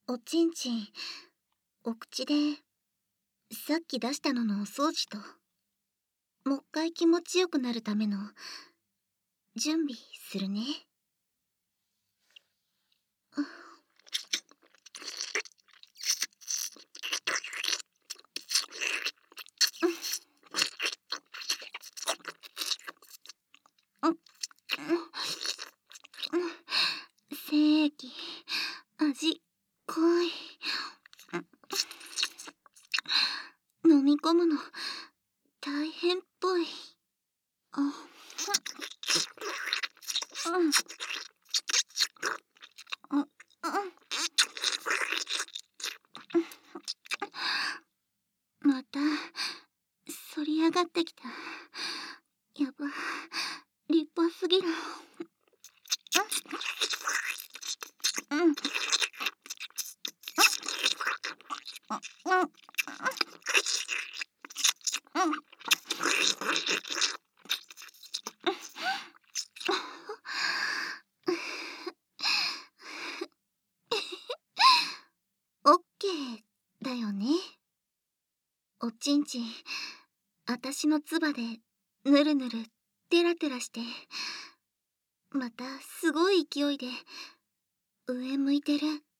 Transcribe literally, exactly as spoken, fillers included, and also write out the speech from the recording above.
おちんちん、お口で、さっき出したののお掃除と、もっかい気持ちよくなるための、準備するね。精液、味、濃い。飲み込むの、大変っぽい。あ、うん。うん。また、反り上がってきた。やば、立派すぎる。うん。うん。うん。オッケーだよね。おちんちん、あたしのつばでぬるぬるテラテラして、またすごい勢いで上向いてる。